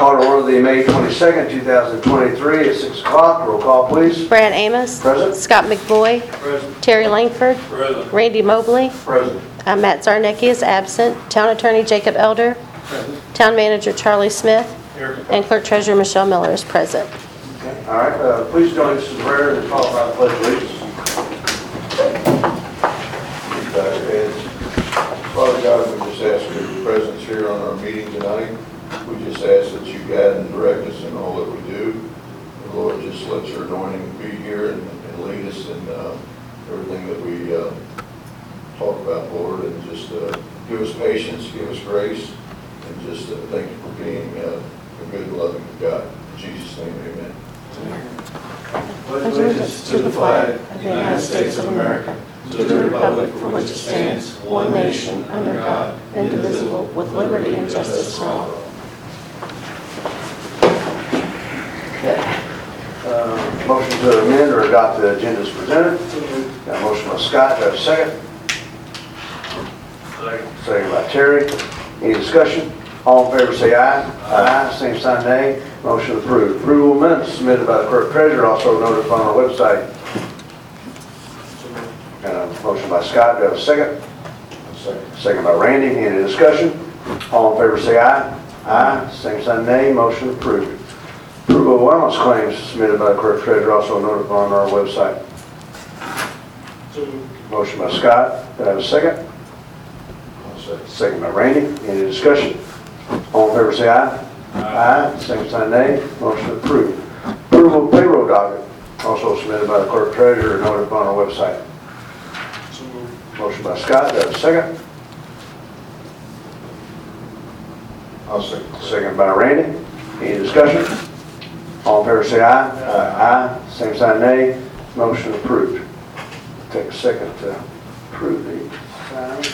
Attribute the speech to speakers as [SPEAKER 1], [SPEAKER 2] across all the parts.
[SPEAKER 1] Call to order the May 22nd, 2023 at 6 o'clock. Roll call, please.
[SPEAKER 2] Brad Amos.
[SPEAKER 1] Present.
[SPEAKER 2] Scott McBoy.
[SPEAKER 1] Present.
[SPEAKER 2] Terry Langford.
[SPEAKER 1] Present.
[SPEAKER 2] Randy Mobley.
[SPEAKER 1] Present.
[SPEAKER 2] Matt Zarnecki is absent. Town Attorney Jacob Elder.
[SPEAKER 1] Present.
[SPEAKER 2] Town Manager Charlie Smith.
[SPEAKER 1] Here.
[SPEAKER 2] And Clerk Treasurer Michelle Miller is present.
[SPEAKER 1] Okay. All right, please join us in prayer and follow by the pledge of allegiance.
[SPEAKER 3] Bow your heads. Father God, we just ask for your presence here on our meeting tonight. We just ask that you guide and direct us in all that we do. And Lord, just let your anointing be here and lead us in everything that we talk about, Lord. And just give us patience, give us grace, and just thank you for being a good, loving God. In Jesus' name, amen.
[SPEAKER 2] Pledge allegiance to the flag of the United States of America, to the republic for which it stands, one nation, under God, indivisible, with liberty and justice for all.
[SPEAKER 1] Motion to amend or adopt the agenda as presented. Got a motion by Scott. Do I have a second? Second by Terry. Any discussion? All in favor say aye. Aye. Same sign nay. Motion approved. Approval of minutes submitted by the clerk treasurer, also noted on our website. Motion by Scott. Do I have a second? Second by Randy. Any discussion? All in favor say aye. Aye. Same sign nay. Motion approved. Approval of wellness claims submitted by the clerk treasurer, also noted on our website. Motion by Scott. Do I have a second? Second by Randy. Any discussion? All in favor say aye. Aye. Same sign nay. Motion approved. Approval of payroll docket, also submitted by the clerk treasurer, noted upon our website. Motion by Scott. Do I have a second?
[SPEAKER 3] I'll second.
[SPEAKER 1] Second by Randy. Any discussion? All in favor say aye. Aye. Same sign nay. Motion approved. Take a second to approve the sign.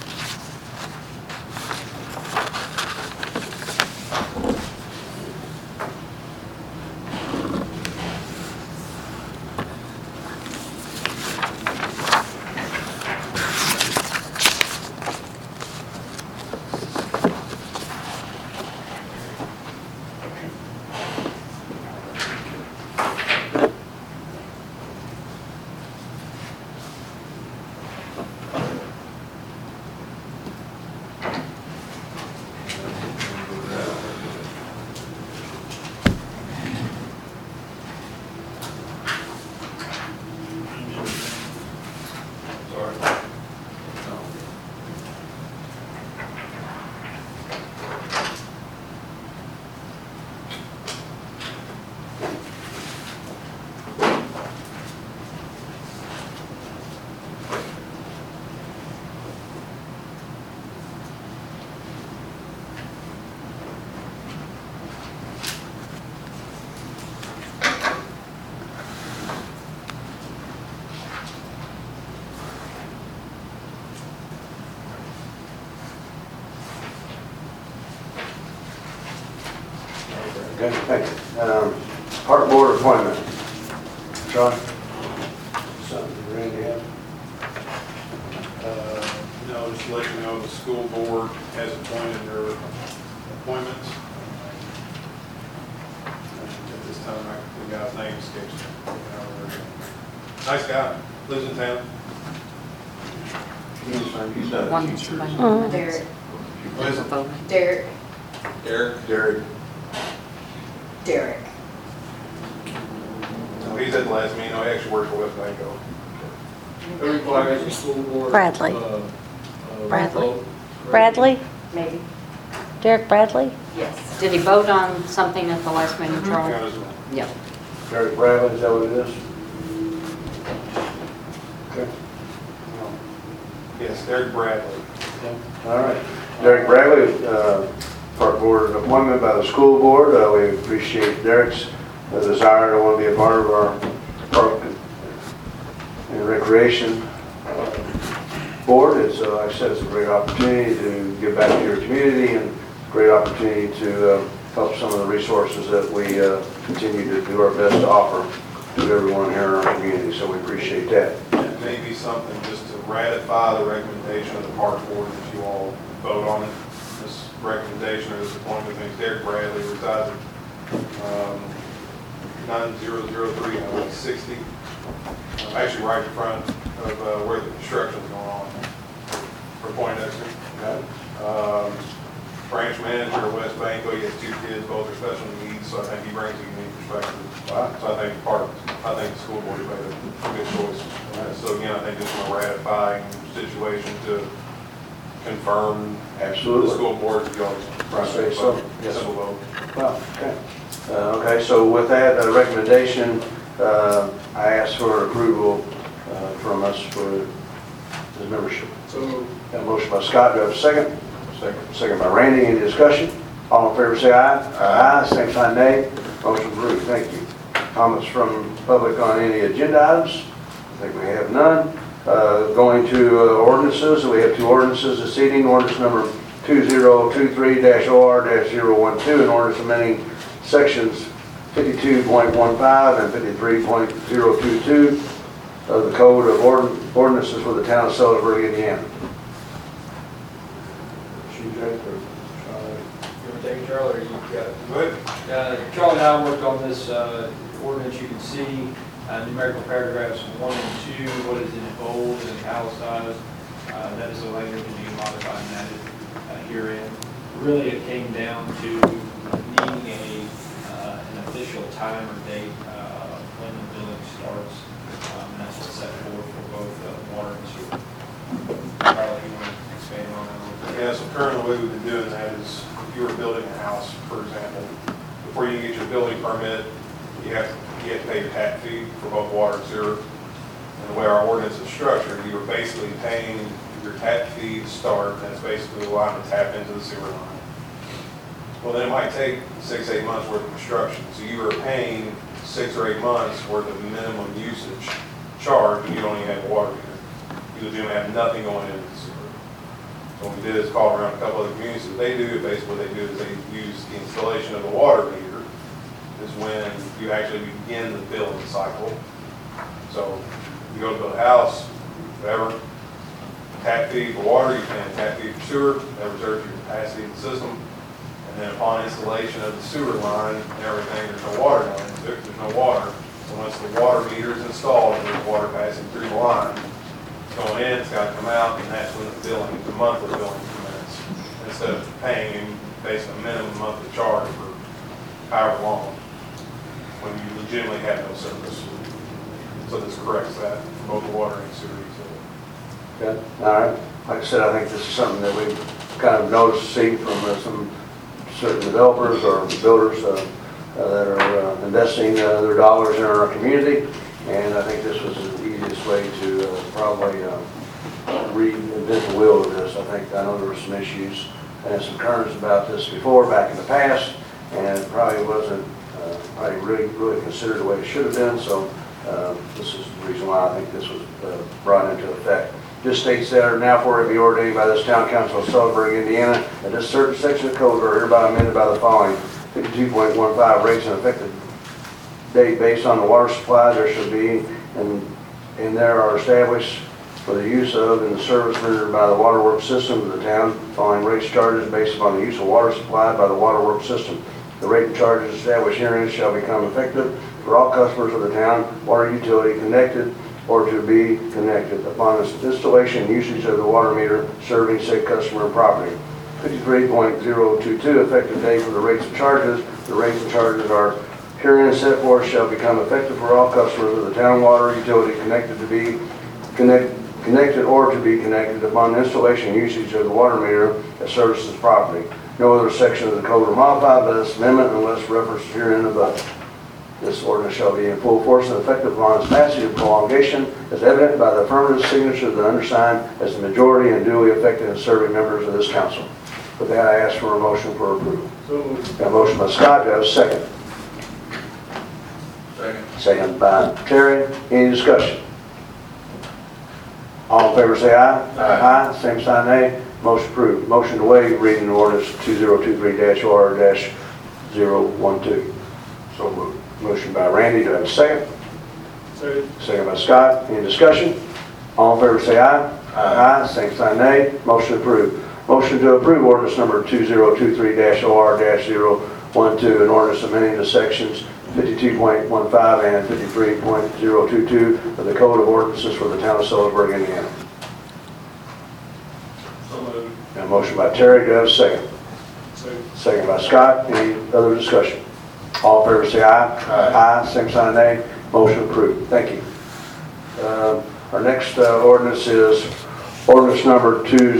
[SPEAKER 1] Okay, thank you. Park board appointment. Sean? Something Randy have?
[SPEAKER 4] No, just to let you know, the school board has appointed their appointments. At this time, the guy's name escapes me. Nice guy, lives in town.
[SPEAKER 3] He's not a
[SPEAKER 5] One
[SPEAKER 3] teacher.
[SPEAKER 5] somebody.
[SPEAKER 6] Derek.
[SPEAKER 4] What is it?
[SPEAKER 6] Derek.
[SPEAKER 3] Derek.
[SPEAKER 6] Derek.
[SPEAKER 4] No, he's at the last meeting. No, he actually works for West Banco.
[SPEAKER 7] It requires a school board.
[SPEAKER 2] Bradley. Bradley.
[SPEAKER 7] vote.
[SPEAKER 2] Bradley?
[SPEAKER 6] Maybe.
[SPEAKER 2] Derek Bradley?
[SPEAKER 6] Yes.
[SPEAKER 5] Did he vote on something at the last meeting,
[SPEAKER 6] Mhm.
[SPEAKER 5] Charlie?
[SPEAKER 4] Got his-
[SPEAKER 5] Yep.
[SPEAKER 1] Derek Bradley, is that what it is? Okay.
[SPEAKER 4] Yes, Derek Bradley.
[SPEAKER 1] All right. Derek Bradley, park board appointment by the school board. We appreciate Derek's desire to want to be a part of our park and recreation board. It's, like I said, it's a great opportunity to give back to your community and a great opportunity to help some of the resources that we continue to do our best to offer to everyone here in our community. So we appreciate that.
[SPEAKER 4] It may be something just to ratify the recommendation of the park board that you all vote on it. this recommendation or this appointment. His name's Derek Bradley, resides at 9003 Highway 60. Actually right in front of where the construction's going on for Poindexter. Branch manager of West Banco, he has 2 kids, both are special needs, so I think he brings a unique perspective.
[SPEAKER 1] Wow.
[SPEAKER 4] So I think the school board has made a good choice. So again, I think this is a ratifying situation to confirm
[SPEAKER 1] Absolutely.
[SPEAKER 4] the school board's y'all's
[SPEAKER 1] Right, so, yes.
[SPEAKER 4] simple vote.
[SPEAKER 1] Well, okay. Okay, so with that recommendation, I ask for approval from us for the membership.
[SPEAKER 7] So moved.
[SPEAKER 1] Got a motion by Scott, do I have a second?
[SPEAKER 3] Second.
[SPEAKER 1] Second by Randy, any discussion? All in favor say aye. Aye. Same sign nay. Motion approved, thank you. Comments from public on any agenda items? I think we have none. Going to ordinances, we have 2 ordinances this evening. Ordinance number 2023-OR-012, an ordinance amending sections 52.15 and 53.022 of the Code of Ordinances for the town of Salisbury, Indiana.
[SPEAKER 7] You want to take it, Charlie, or you got it?
[SPEAKER 4] Go ahead.
[SPEAKER 8] Charlie and I worked on this ordinance. You can see numerical paragraphs 1 and 2, what is in bold and italicized. That is the language that you can modify and add it herein. Really, it came down to needing an official time or date when the billing starts. And that's what's set forth for both water and sewer. Charlie, you want to expand on that a little bit?
[SPEAKER 4] Yeah, so currently the way we've been doing that is if you were building a house, for example, before you get your building permit, you have to pay your tap fee for both water and sewer. And the way our ordinance is structured, you are basically paying your tap fee to start, and that's basically allowing to tap into the sewer line. Well, then it might take 6 to 8 months worth of construction. So you are paying 6 or 8 months worth of minimum usage charge, and you don't even have a water meter. You don't have nothing going into the sewer. So what we did is call around a couple other communities that they do. Basically what they do is they use the installation of a water meter is when you actually begin the billing cycle. So you go to build a house, whatever, tap fee for water, you pay a tap fee for sewer, that reserves your capacity in the system. And then upon installation of the sewer line and everything, there's no water going into it, there's no water. So once the water meter is installed and there's water passing through the line, it's going in, it's got to come out, and that's when the monthly billing commences. Instead of paying him basically a minimum monthly charge for however long, when you legitimately have no service. So this corrects that for both the water and sewer utility.
[SPEAKER 1] Okay, all right. Like I said, I think this is something that we've kind of noticed, seen from some certain developers or builders that are investing their dollars in our community. And I think this was the easiest way to probably reinvent the wheel of this. I know there were some issues and some concerns about this before, back in the past, and it probably wasn't really considered the way it should have been. So this is the reason why I think this was brought into effect. Just states that are now for it be ordained by this town council of Salisbury, Indiana, that this certain section of code are hereby amended by the following: 52.15 rates and effective date based on the water supply there should be and there are established for the use of and the service rendered by the waterworks system of the town. Following rates charges based upon the use of water supplied by the waterworks system. The rate and charges established herein shall become effective for all customers of the town water utility connected or to be connected upon the installation and usage of the water meter serving said customer and property. 53.022 effective date for the rates and charges. The rates and charges are herein set forth shall become effective for all customers of the town water utility connected or to be connected upon the installation and usage of the water meter that services property. No other section of the code are modified by this amendment unless referenced herein above. This ordinance shall be in full force and effective upon its passage and prolongation as evident by the affirmative signature of the undersigned as the majority and duly effective and serving members of this council. With that, I ask for a motion for approval.
[SPEAKER 7] So moved.
[SPEAKER 1] Got a motion by Scott, do I have a second?
[SPEAKER 3] Second.
[SPEAKER 1] Second by Terry. Any discussion? All in favor say aye.
[SPEAKER 3] Aye.
[SPEAKER 1] Aye. Same sign nay. Motion approved. Motion to waive reading ordinance 2023-OR-012.
[SPEAKER 3] So moved.
[SPEAKER 1] Motion by Randy, do I have a second?
[SPEAKER 7] Second.
[SPEAKER 1] Second by Scott. Any discussion? All in favor say aye.
[SPEAKER 3] Aye.
[SPEAKER 1] Same sign nay. Motion approved. Motion to approve ordinance number 2023-OR-012, an ordinance amending the sections 52.15 and 53.022 of the Code of Ordinances for the town of Sellersburg, Indiana.
[SPEAKER 4] So moved.
[SPEAKER 1] And a motion by Terry, do I have a second? Second by Scott. Any other discussion? All in favor say aye. Aye. Same sign nay. Motion approved. Thank you. Our next ordinance is ordinance number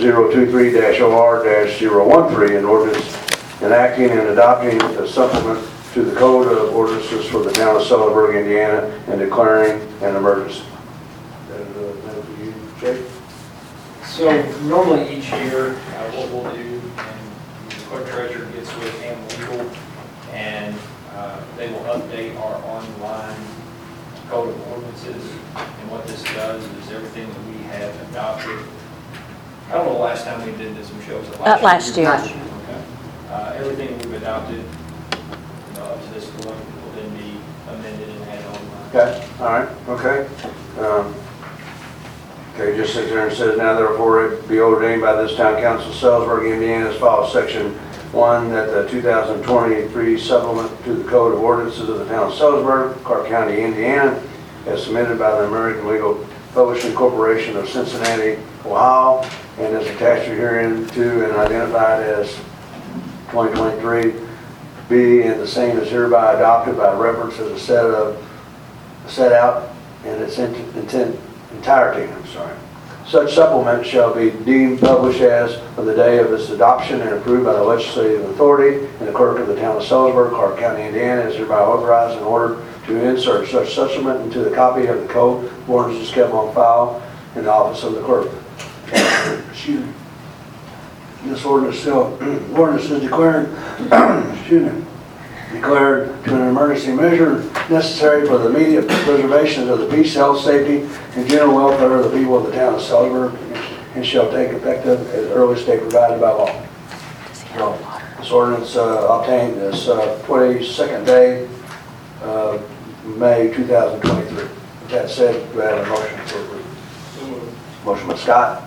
[SPEAKER 1] 2023-OR-013, an ordinance enacting and adopting a supplement to the Code of Ordinances for the town of Sellersburg, Indiana, and declaring an emergency. That for you, Jake?
[SPEAKER 8] So normally each year, what we'll do, and the clerk treasurer gets with Ham Legal, and they will update our online code of ordinances. And what this does is everything that we have adopted. I don't know the last time we did this, Michelle, was it
[SPEAKER 2] Last year.
[SPEAKER 8] Okay. Everything we've adopted, up to this point, will then be amended and added online.
[SPEAKER 1] Okay, all right, okay. Okay, just sits there and says, now therefore it be ordained by this town council, Sellersburg, Indiana, as follows: Section 1, that the 2023 supplement to the Code of Ordinances of the town of Sellersburg, Clark County, Indiana, as submitted by the American Legal Publishing Corporation of Cincinnati, Ohio, and is attached herein to and identified as 2023, be and the same is hereby adopted by reference as a set out in its entirety. Such supplement shall be deemed published as of the day of its adoption and approved by the legislative authority, and the clerk of the town of Sellersburg, Clark County, Indiana, is hereby authorized and ordered to insert such supplement into the copy of the Code of Ordinances kept on file in the office of the clerk. Excuse me. This ordinance is declared, declared to an emergency measure necessary for the immediate preservation of the peace, health, safety, and general welfare of the people of the town of Sellersburg, and shall take effect at the earliest date provided by law. This ordinance obtained this 22nd day of May 2023. With that said, do I have a motion for approval? Motion by Scott.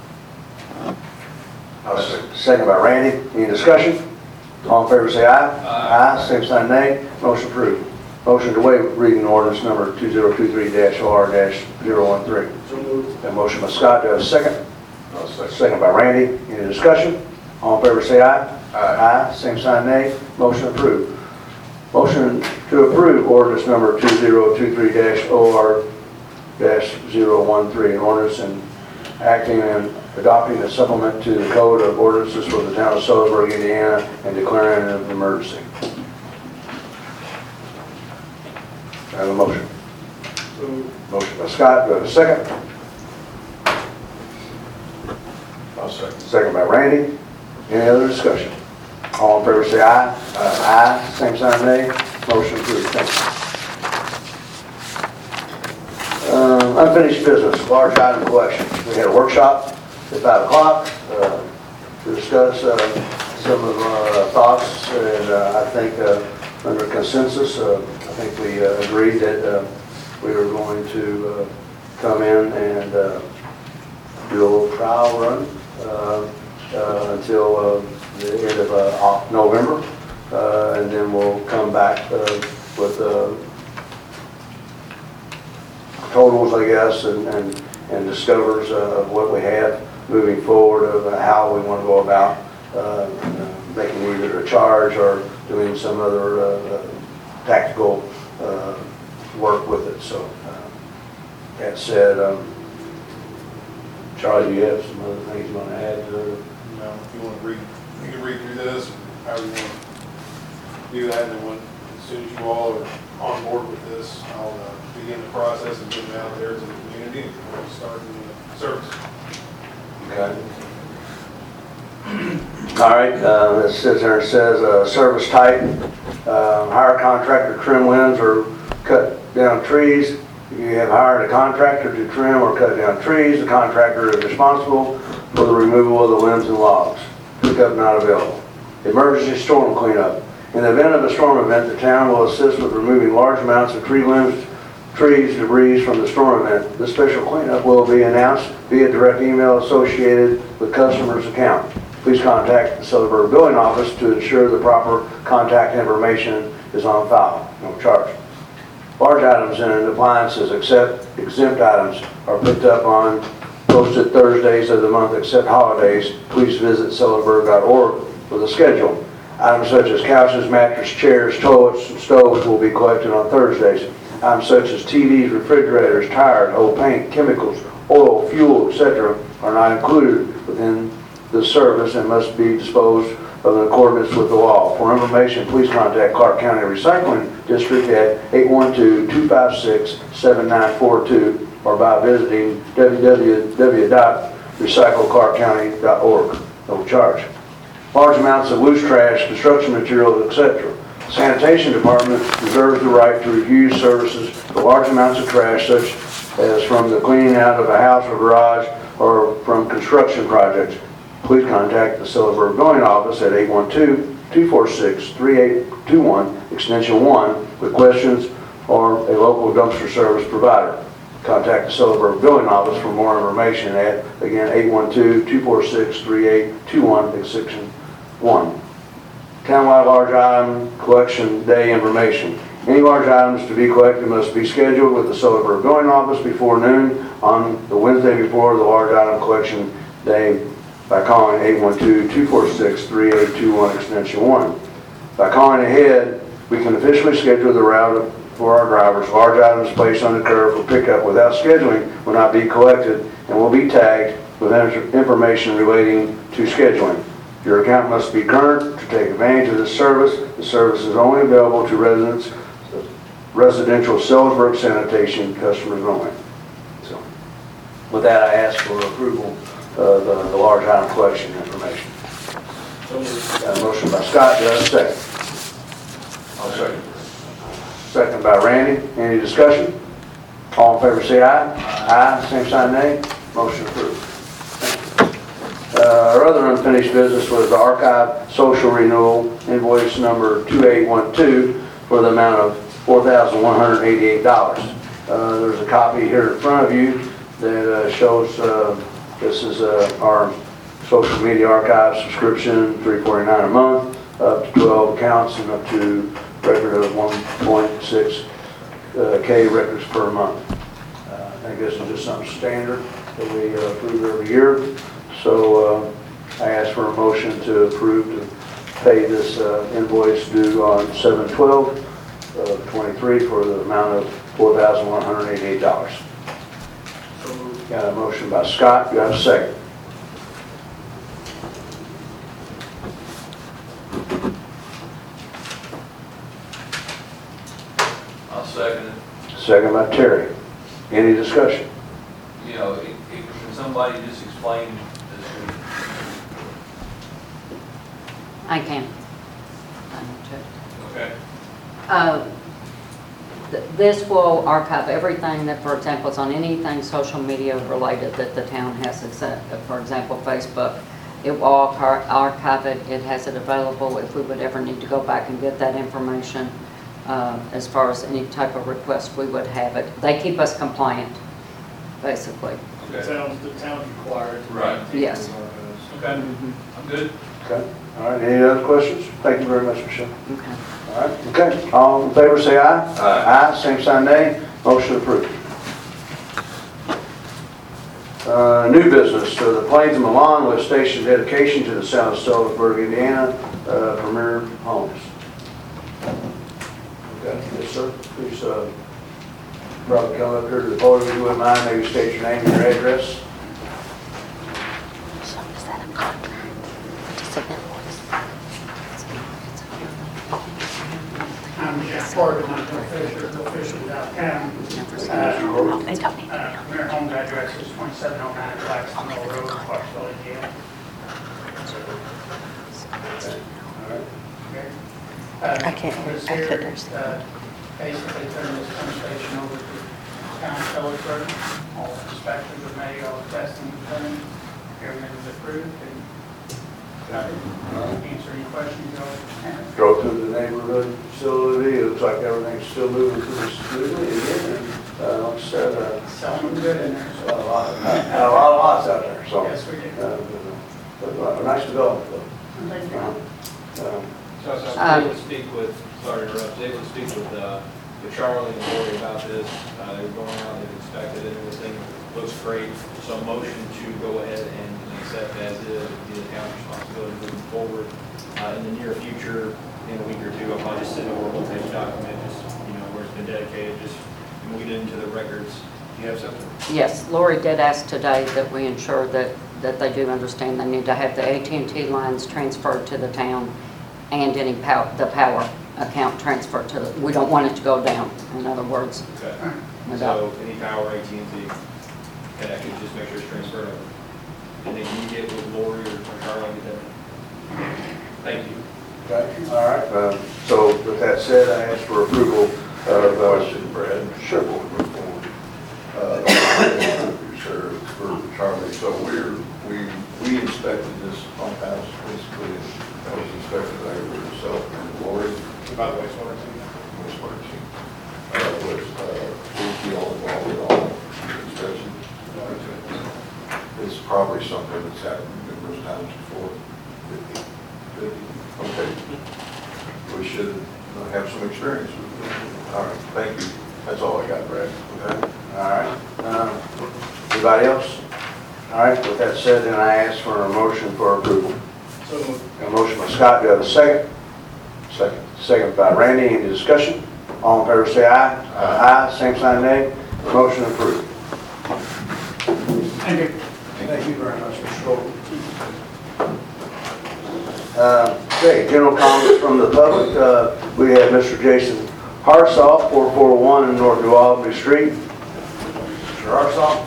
[SPEAKER 1] Second by Randy. Any discussion? All in favor say aye. Aye. Same sign nay. Motion approved. Motion to waive reading ordinance number 2023-OR-013.
[SPEAKER 7] So moved.
[SPEAKER 1] A motion by Scott. Do I have a second?
[SPEAKER 3] Second.
[SPEAKER 1] Second by Randy. Any discussion? All in favor say aye. Aye. Same sign nay. Motion approved. Motion to approve ordinance number 2023-OR-013, an ordinance and acting and adopting a supplement to the Code of Ordinances for the town of Sellersburg, Indiana, and declaring an emergency. I have a motion. Motion by Scott. Do I have a second?
[SPEAKER 3] I'll second.
[SPEAKER 1] Second by Randy. Any other discussion? All in favor say aye. Aye. Same sign nay. Motion approved. Thank you. Unfinished business, large item collections. We had a workshop at 5 o'clock to discuss some of our thoughts, and I think under consensus, I think we agreed that we were going to come in and do a little trial run until the end of November, and then we'll come back with totals, I guess, and discovers of what we have moving forward, of how we want to go about making either a charge or doing some other tactical work with it. So that said, Charlie, do you have some other things you want to add to it?
[SPEAKER 4] If you want to read, you can read through this, however you want to do that, and then as soon as you all are on board with this, I'll begin the process and get them out there to the community and we'll start the service.
[SPEAKER 1] Okay. All right, it sits there and says, service type, hire contractor to trim limbs or cut down trees. You have hired a contractor to trim or cut down trees. The contractor is responsible for the removal of the limbs and logs. Pickup not available. Emergency storm cleanup. In the event of a storm event, the town will assist with removing large amounts of tree limbs, trees, debris from the storm event. This special cleanup will be announced via direct email associated with customer's account. please contact the Sellersburg Billing Office to ensure the proper contact information is on file. No charge. Large items and appliances, except exempt items, are picked up on posted Thursdays of the month except holidays. Please visit sellersburg.org for the schedule. Items such as couches, mattresses, chairs, toilets, and stoves will be collected on Thursdays. Items such as TVs, refrigerators, tires, old paint, chemicals, oil, fuel, etc. are not included within the service and must be disposed of in accordance with the law. For information, please contact Clark County Recycling District at 812-256-7942 or by visiting www.recycleclarkcounty.org. No charge. Large amounts of loose trash, construction materials, etc. The Sanitation Department reserves the right to refuse services for large amounts of trash, such as from the cleaning out of a house or garage or from construction projects. Please contact the Sellersburg Billing Office at 812-246-3821, extension 1, with questions or a local dumpster service provider. Contact the Sellersburg Billing Office for more information at, again, 812-246-3821, extension 1. Townwide large item collection day information. Any large items to be collected must be scheduled with the Sellersburg Billing Office before noon on the Wednesday before the large item collection day by calling 812-246-3821, extension 1. By calling ahead, we can officially schedule the route for our drivers. Large items placed on the curb for pickup without scheduling will not be collected and will be tagged with information relating to scheduling. Your account must be current to take advantage of this service. The service is only available to residential Sellersburg sanitation customers only. So, with that, I ask for approval of the large item collection information. Got a motion by Scott, do I have a second?
[SPEAKER 3] I'll second.
[SPEAKER 1] Second by Randy. Any discussion? All in favor say aye. Aye. Same sign nay. Motion approved. Our other unfinished business was the archive social renewal invoice number 2812 for the amount of $4,188. There's a copy here in front of you that shows this is our social media archive subscription, $349 a month, up to 12 accounts and up to record of 1.6K records per month. I think this is just something standard that we approve every year. So I ask for a motion to approve to pay this invoice due on 7/12/23 for the amount of $4,188. Got a motion by Scott. Do I have a second?
[SPEAKER 9] I'll second it.
[SPEAKER 1] Second by Terry. Any discussion?
[SPEAKER 9] You know, can somebody just explain this?
[SPEAKER 5] I can.
[SPEAKER 9] Okay.
[SPEAKER 5] This will archive everything that, for example, is on anything social media related that the town has, except, for example, Facebook. It will archive it. It has it available if we would ever need to go back and get that information. As far as any type of request, we would have it. They keep us compliant, basically.
[SPEAKER 9] Okay.
[SPEAKER 7] The town's required.
[SPEAKER 9] Right.
[SPEAKER 5] Yes.
[SPEAKER 9] Okay. I'm good.
[SPEAKER 1] Okay. All right. Any other questions? Thank you very much, Michelle.
[SPEAKER 5] Okay.
[SPEAKER 1] All right. Okay. All in favor say aye.
[SPEAKER 9] Aye.
[SPEAKER 1] Aye. Same sign nay. Motion approved. New business. So the Plains of Milan lift station dedication to the Sound of Sellersburg, Indiana, Premier Homes. Okay. Yes, sir. Please, probably come up here to the podium if you wouldn't mind. Maybe state your name and your address.
[SPEAKER 2] So is that a contract? Just an invoice?
[SPEAKER 10] I'm Jeff Gordon, I'm the official without town.
[SPEAKER 2] They don't need to be on
[SPEAKER 10] Premier Homes address is 2709 Blackstone Road, Clarksville, Indiana. Okay.
[SPEAKER 2] I can't hear.
[SPEAKER 10] Was
[SPEAKER 2] I
[SPEAKER 10] here,
[SPEAKER 2] couldn't understand.
[SPEAKER 10] basically turn this pump station over to Town of Sellersburg. All inspections were made, all testing was done, everything was approved, and answer any questions y'all have.
[SPEAKER 1] Drove through the neighborhood facility. It looks like everything's still moving pretty smoothly again. And like I said,
[SPEAKER 10] Selling them good in there,
[SPEAKER 1] a
[SPEAKER 10] so.
[SPEAKER 1] lot of lots out there. So
[SPEAKER 10] Yes, we do.
[SPEAKER 1] A nice development, though.
[SPEAKER 8] So I was able to speak with, sorry to interrupt, I was able to speak with Charlie and Lori about this. They were going out, they've inspected it, everything looks great. So motion to go ahead and accept as is, be the town's responsibility moving forward. In the near future, in a week or two, I'll probably just send over a one-page document, just, where it's been dedicated, just move it into the records. Do you have something?
[SPEAKER 5] Yes, Lori did ask today that we ensure that they do understand they need to have the AT&T lines transferred to the town and any the power account transferred to we don't want it to go down, in other words.
[SPEAKER 8] Okay.
[SPEAKER 5] without-
[SPEAKER 8] So any power AT&T, and I could just make sure it's transferred over. And then you get with Lori or Charlie, get that. Thank you.
[SPEAKER 1] Okay, all right. So with that said, I ask for approval of...
[SPEAKER 3] Question, Brad.
[SPEAKER 1] Sure.
[SPEAKER 3] Before we move forward. Sir, for Charlie, so we inspected this pump house, basically, that was inspected by yourself and Lori.
[SPEAKER 4] By the wastewater team.
[SPEAKER 3] Wastewater team. Was Fluke involved with all the inspection? It's probably something that's happened numerous times before. 50. Okay. We should have some experience with it. All right, thank you. That's all I got, Brad.
[SPEAKER 1] Okay, all right. Anybody else? All right, with that said, then I ask for a motion for approval.
[SPEAKER 10] So moved.
[SPEAKER 1] A motion by Scott, do I have a second? Second. Second by Randy, any discussion? All in favor say aye. Aye. Same sign nay. Motion approved.
[SPEAKER 10] Thank you.
[SPEAKER 1] Thank you very much, Mr. Gold. Okay, general comments from the public. We have Mr. Jason Harsoff, 4401 North New Albany Street. Mr. Harsoff.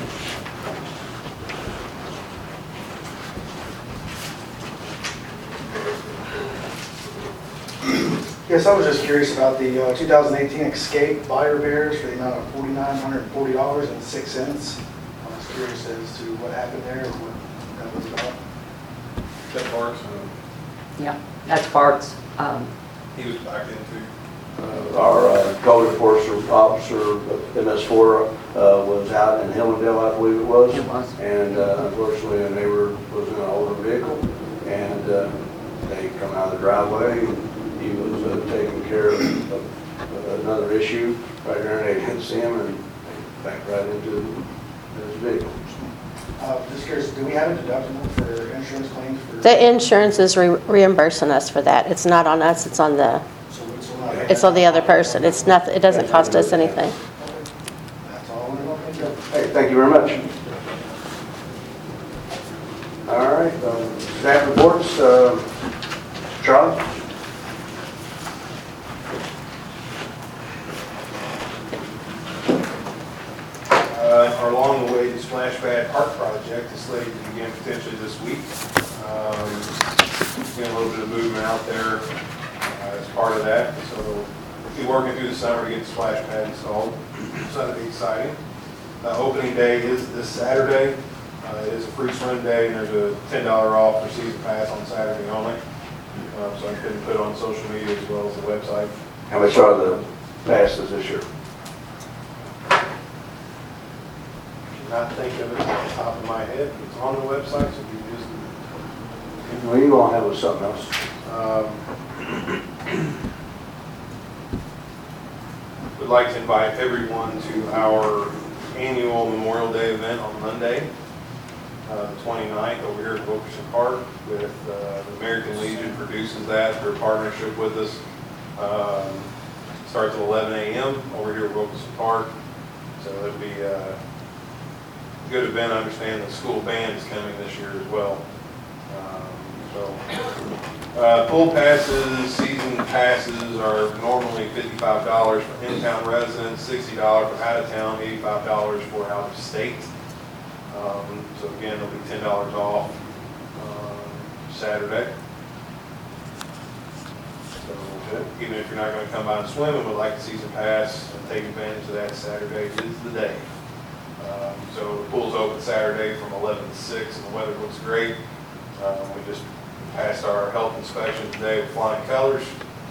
[SPEAKER 11] Yes, I was just curious about the 2018 Escape body repairs for the amount of $4,940.06. I was curious as to what happened there and what that was about.
[SPEAKER 4] That Parks,
[SPEAKER 5] Yeah, that's Bart's.
[SPEAKER 4] he was back into.
[SPEAKER 1] Our code enforcement officer, MS4, was out in Hillendale, I believe it was.
[SPEAKER 5] It was.
[SPEAKER 1] And unfortunately, a neighbor was in an older vehicle, and they come out of the driveway. He was taking care of another issue right there, and they didn't see him, and they backed right into his vehicle.
[SPEAKER 11] Just curious, do we have a deductible for insurance claims for?
[SPEAKER 2] The insurance is reimbursing us for that. It's not on us, it's on the, it's on the other person. It's not, it doesn't cost us anything.
[SPEAKER 11] That's all I want to know.
[SPEAKER 1] Hey, thank you very much. All right, staff reports, Charlie?
[SPEAKER 4] Our long-awaited splash pad park project is slated to begin potentially this week. Getting a little bit of movement out there as part of that, so we'll be working through the summer to get the splash pad installed. So that'll be exciting. Opening day is this Saturday. It is a free swim day, and there's a $10 off for season pass on Saturday only. So I couldn't put it on social media as well as the website.
[SPEAKER 1] How much are the passes this year?
[SPEAKER 4] Not think of it off the top of my head. It's on the website, so you just
[SPEAKER 1] Well, you gonna have something else.
[SPEAKER 4] Would like to invite everyone to our annual Memorial Day event on Monday, the 29th, over here at Wilkerson Park. With the American Legion produces that through partnership with us. Starts at 11 a.m. over here at Wilkerson Park. So it'll be a good event. I understand the school band is coming this year as well. Pool passes, season passes are normally $55 for in-town residents, $60 for out-of-town, $85 for out-of-state. So again, it'll be $10 off Saturday. So even if you're not going to come by and swim and would like the season pass and take advantage of that, Saturday is the day. So the pool's open Saturday from 11 to 6, and the weather looks great. We just passed our health inspection today with flying colors.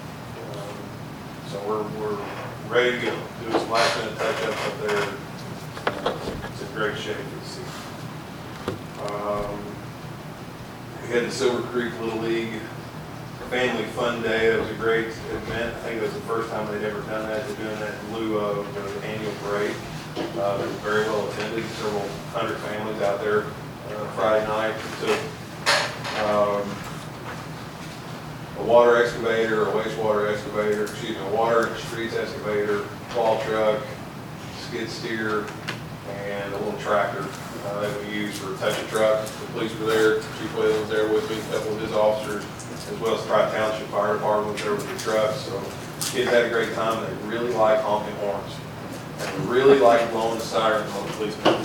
[SPEAKER 4] So we're ready to go. Do some last minute touch-ups up there. It's in great shape for the season. We had the Silver Creek Little League Family Fun Day. It was a great event. I think it was the first time they'd ever done that. They're doing that in lieu of the annual parade. It was very well attended. Several hundred families out there Friday night. So, a water excavator, a wastewater excavator, a water and streets excavator, plow truck, skid steer, and a little tractor that we use for touch a truck. The police were there, Chief Whalen was there with me, a couple of his officers, as well as Tri Township Fire Department was there with the trucks. So kids had a great time. They really like honking horns. And they really like blowing the sirens on the police cars.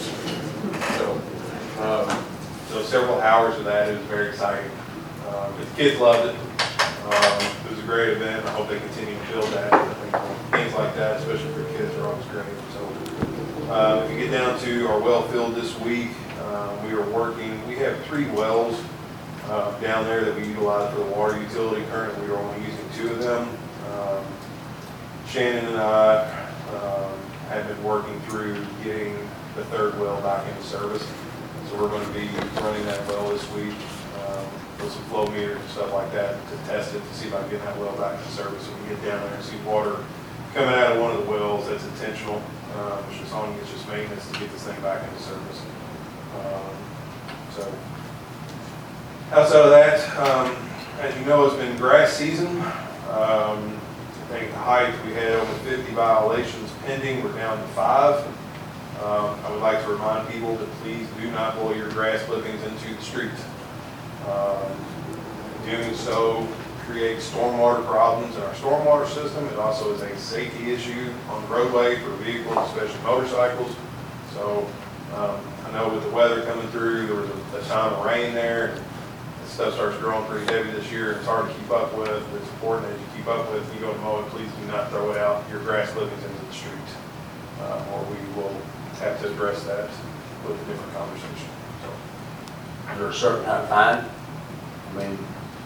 [SPEAKER 4] So several hours of that. It was very exciting. The kids loved it. It was a great event. I hope they continue to build that. I think things like that, especially for kids, are always great. So if you get down to our well field this week, we are working. We have 3 wells down there that we utilize for the water utility. Currently, we are only using 2 of them. Shannon and I have been working through getting the 3rd well back into service. So we're going to be running that well this week with some flow meters and stuff like that to test it, to see if I can get that well back into service. So we get down there and see water coming out of one of the wells. That's intentional. It's just maintenance to get this thing back into service. So outside of that, as you know, it's been grass season. I think the height, we had over 50 violations pending. We're down to 5. I would like to remind people that please do not blow your grass clippings into the street. Doing so creates stormwater problems in our stormwater system. It also is a safety issue on the roadway for vehicles, especially motorcycles. So I know with the weather coming through, there was a time of rain there. The stuff starts growing pretty heavy this year. It's hard to keep up with. It's important that you keep up with. If you go to mow it, please do not throw it out, your grass clippings into the street. Or we will have to address that with a different conversation. So.
[SPEAKER 1] Is there a certain kind of fine? I mean,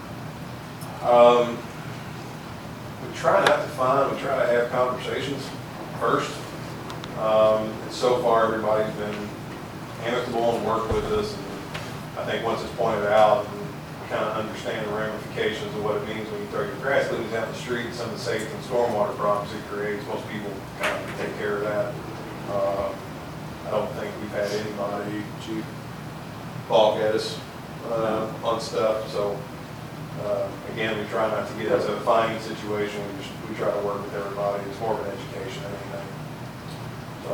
[SPEAKER 4] we try not to fine, we try to have conversations first. And so far, everybody's been amicable and worked with us. And I think once it's pointed out, and kind of understand the ramifications of what it means when you throw your grass clippings out in the street, some of the safety and stormwater problems it creates, most people kind of take care of that. I don't think we've had anybody, Chief, balk at us on stuff. So again, we try not to get into a fining situation. We try to work with everybody. It's more of an education than anything. So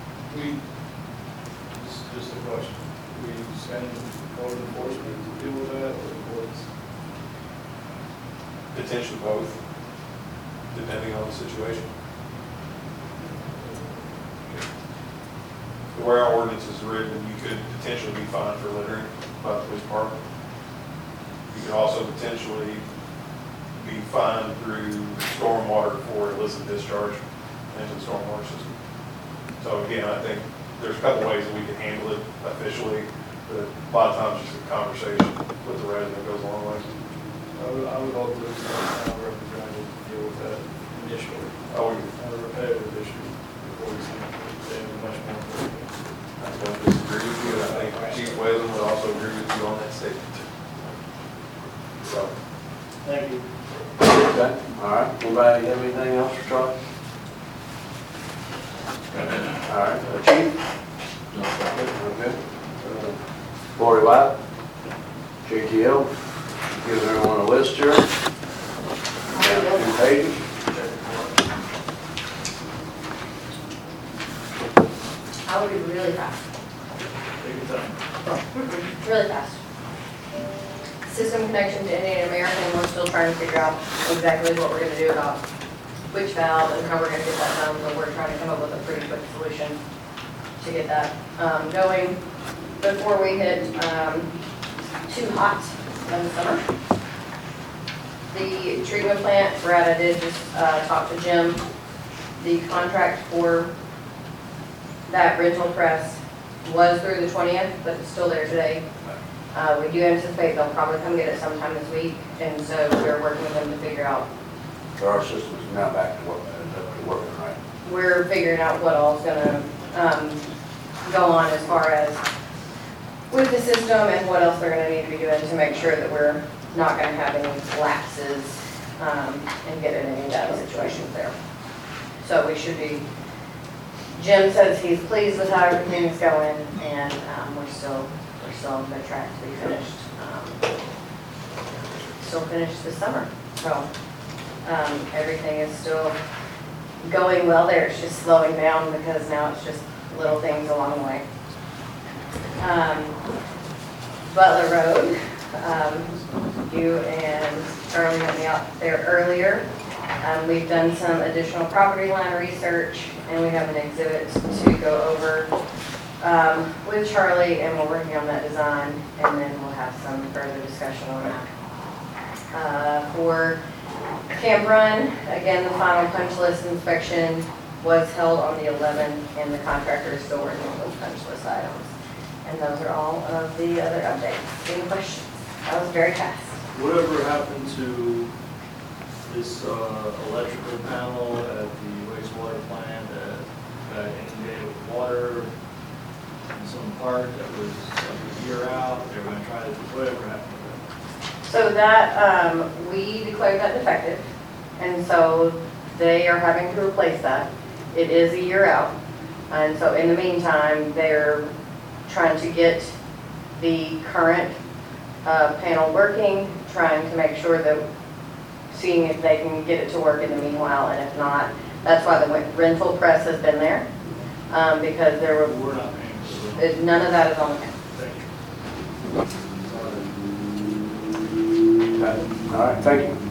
[SPEAKER 7] Just a question. We send code enforcement to deal with that, or the courts?
[SPEAKER 4] potentially both, depending on the situation. The way our ordinance is written, you could potentially be fined for littering by the police department. You could also potentially be fined through stormwater for illicit discharge into the stormwater system. So again, I think there's a couple ways that we can handle it officially, but a lot of times just a conversation with the resident goes a long way.
[SPEAKER 7] I would hope that the town representative deal with that initially,
[SPEAKER 4] Oh,
[SPEAKER 7] on a repetitive issue, before we see it much more.
[SPEAKER 4] I don't disagree with you, and I think Chief Whalen would also agree with you on that statement. So,
[SPEAKER 7] Thank you.
[SPEAKER 1] okay, all right. Anybody have anything else for Charlie? All right, Chief? Okay. Lori White? JTL? Giving everyone a list here. Down 2 pages.
[SPEAKER 2] I will be really fast.
[SPEAKER 7] Take your time.
[SPEAKER 2] Really fast. System connection to Indian American, we're still trying to figure out exactly what we're gonna do about which valve and how we're gonna get that done, but we're trying to come up with a pretty quick solution to get that going before we hit too hot in the summer. The treatment plant, Brad, I did just talk to Jim. The contract for that rental press was through the 20th, but it's still there today. We do anticipate they'll probably come get it sometime this week, and so we're working with them to figure out.
[SPEAKER 1] So our system's now back to working, right?
[SPEAKER 2] We're figuring out what all's gonna go on as far as
[SPEAKER 6] with the system and what else they're gonna need to be doing to make sure that we're not gonna have any lapses, and get in any bad situations there. So we should be, Jim says he's pleased with how everything's going, and, we're still on good track to be finished, still finished this summer. So, everything is still going well there. It's just slowing down because now it's just little things along the way. Butler Road, you and Charlie had me out there earlier. We've done some additional property line research, and we have an exhibit to go over with Charlie, and we're working on that design, and then we'll have some further discussion on that. For Camp Run, again, the final punch list inspection was held on the 11th, and the contractor is still working on those punch list items. And those are all of the other updates. Any questions? That was very fast.
[SPEAKER 7] Whatever happened to this electrical panel at the wastewater plant that got inundated with water in some part that was like a year out? They were going to try to, whatever happened to that?
[SPEAKER 6] So that, we declared that defective, and so they are having to replace that. It is a year out, and so in the meantime, they're trying to get the current panel working, trying to make sure that, seeing if they can get it to work in the meanwhile, and if not, that's why the rental press has been there, because there were,
[SPEAKER 7] We're not paying for it.
[SPEAKER 6] none of that is on the panel.
[SPEAKER 7] Thank you.
[SPEAKER 1] All right, thank you.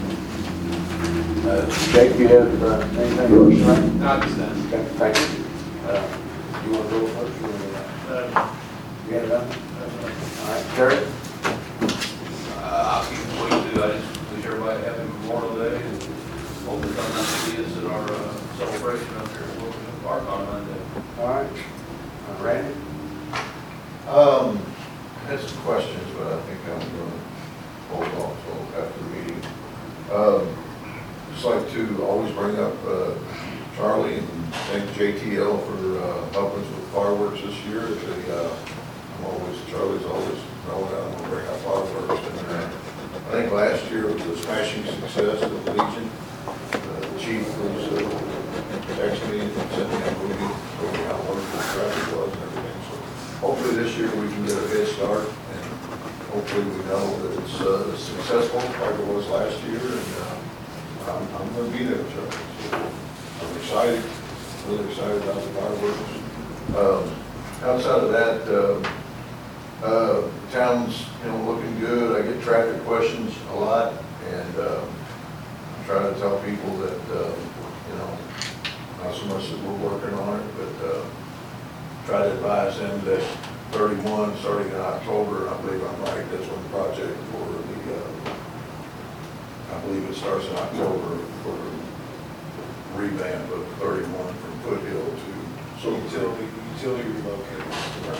[SPEAKER 1] Jake, you have anything else tonight?
[SPEAKER 8] Not this time.
[SPEAKER 1] Okay, thank you. You want to go first? You got it done? All right, Terry?
[SPEAKER 9] I'll keep it quick too. I just wish everybody happy Memorial Day and hope there's nothing to see us at our celebration up here at Wilson Park on Monday.
[SPEAKER 1] All right. Randy?
[SPEAKER 3] I had some questions, but I think I'm going to hold off till after the meeting. Just like to always bring up Charlie and thank JTL for helping us with fireworks this year. Charlie's always knowing that I'm going to bring up fireworks. And I think last year was a smashing success of the Legion. The chief was texting me and sent me a movie showing how wonderful the traffic was and everything. So hopefully this year we can get a head start, and hopefully we know that it's successful like it was last year. And I'm going to be there, Charlie. So I'm excited, really excited about the fireworks. Outside of that, town's looking good. I get traffic questions a lot, and I try to tell people that not so much that we're working on it, but try to advise them that 31 starting in October, I believe I'm right, that's when the project for the I believe it starts in October for revamp of 31 from Foothill to
[SPEAKER 4] Utility relocated.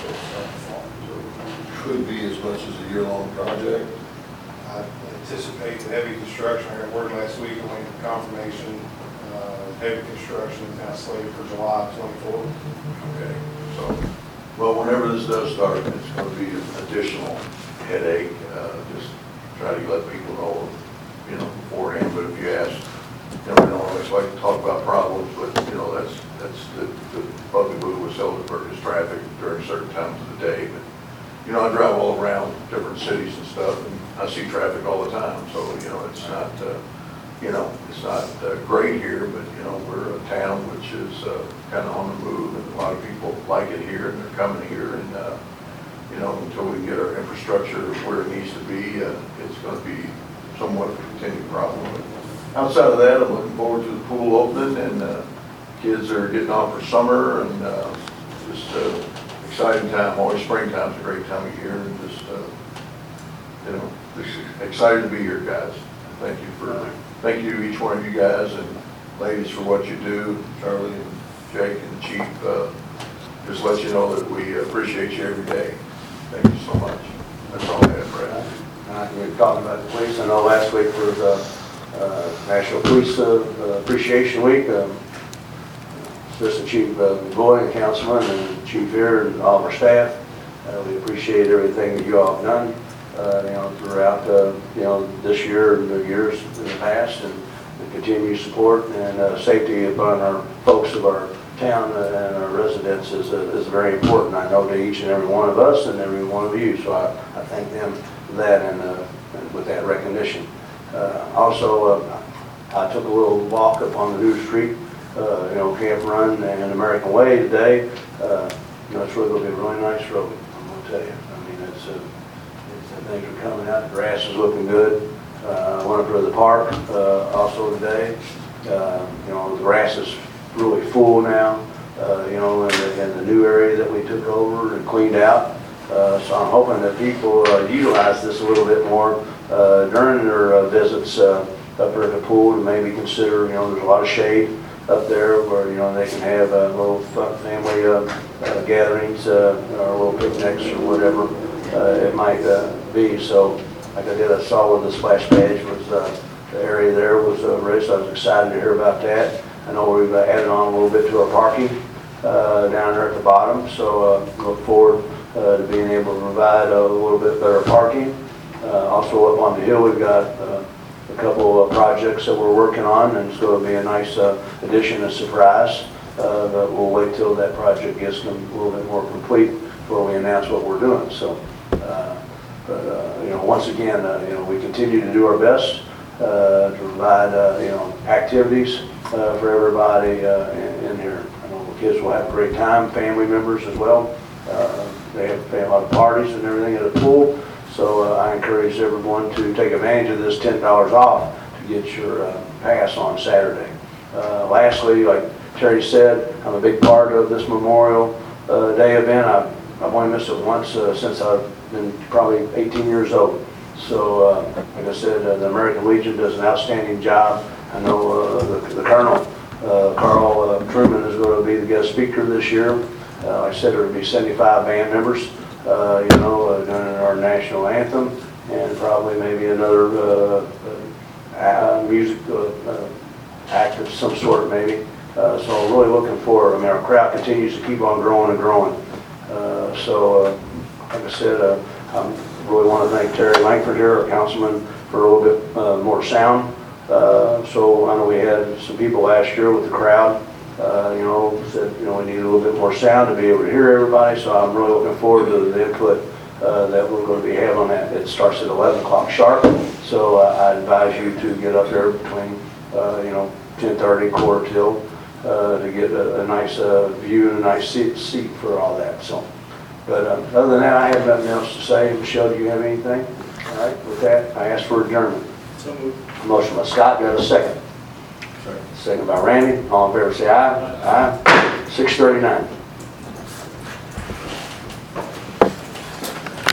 [SPEAKER 3] could be as much as a year-long project.
[SPEAKER 4] I anticipate the heavy construction, I got word last week, I'm waiting for confirmation. Heavy construction is now slated for July 24th.
[SPEAKER 3] Okay, so, well, whenever this does start, it's going to be an additional headache. Just try to let people know, beforehand. But if you ask, we don't always like to talk about problems, but that's the bugaboo with Seldenburg is traffic during certain times of the day. But I drive all around different cities and stuff, and I see traffic all the time. So it's not it's not great here, but we're a town which is kind of on the move, and a lot of people like it here, and they're coming here, and until we get our infrastructure where it needs to be, it's going to be somewhat of a continued problem. But outside of that, I'm looking forward to the pool opening, and kids are getting off for summer, and just exciting time. Always springtime's a great time of year, and just just excited to be here, guys. Thank you, each one of you guys and ladies, for what you do. Charlie and Jake and the chief, just let you know that we appreciate you every day. Thank you so much. That's all I have, Brad.
[SPEAKER 1] We're talking about the police. I know last week was National Police Appreciation Week. Assistant Chief Boyd, Councilman, and Chief here, and all of our staff We appreciate everything that you all have done, throughout, this year and the years in the past, and the continued support and safety upon our folks of our town and our residents is very important, I know, to each and every one of us and every one of you. So I thank them for that and with that recognition. Also, I took a little walk up on the new street, Camp Run and American Way today. It's really going to be a really nice road, I'm going to tell you. I mean, things are coming out, the grass is looking good. I went up to the park also today. The grass is really full now, in the new area that we took over and cleaned out. So I'm hoping that people utilize this a little bit more during their visits up there at the pool, and maybe consider, there's a lot of shade up there where, they can have little fun family gatherings or little picnics or whatever it might be. So like I did, I saw where the splash pad was, the area there was ready, so I was excited to hear about that. I know we've added on a little bit to our parking down there at the bottom, so look forward to being able to provide a little bit better parking. Also up on the hill, we've got a couple of projects that we're working on, and it's going to be a nice addition, a surprise. But we'll wait till that project gets a little bit more complete before we announce what we're doing. So, once again, we continue to do our best to provide, activities for everybody in here. I know the kids will have a great time, family members as well. They have a lot of parties and everything at the pool. So I encourage everyone to take advantage of this $10 off to get your pass on Saturday. Lastly, like Terry said, I'm a big part of this Memorial Day event. I've only missed it once since I've been probably 18 years old. So, like I said, the American Legion does an outstanding job. I know the Colonel, Carl Truman, is going to be the guest speaker this year. Like I said, there will be 75 band members, doing our national anthem, and probably maybe another music act of some sort, maybe. So I'm really looking forward. I mean, our crowd continues to keep on growing and growing. Like I said, I really want to thank Terry Langford here, our councilman, for a little bit more sound. So I know we had some people last year with the crowd, said, we need a little bit more sound to be able to hear everybody. So I'm really looking forward to the input that we're going to be having on that. It starts at 11 o'clock sharp. So I advise you to get up there between, 10:30, quarter till, to get a nice view and a nice seat for all that. So, but other than that, I have nothing else to say. Michelle, do you have anything? All right, with that, I ask for adjournment.
[SPEAKER 7] So moved.
[SPEAKER 1] Motion by Scott, got a second? Second by Randy. All in favor say aye. Aye. 6:39.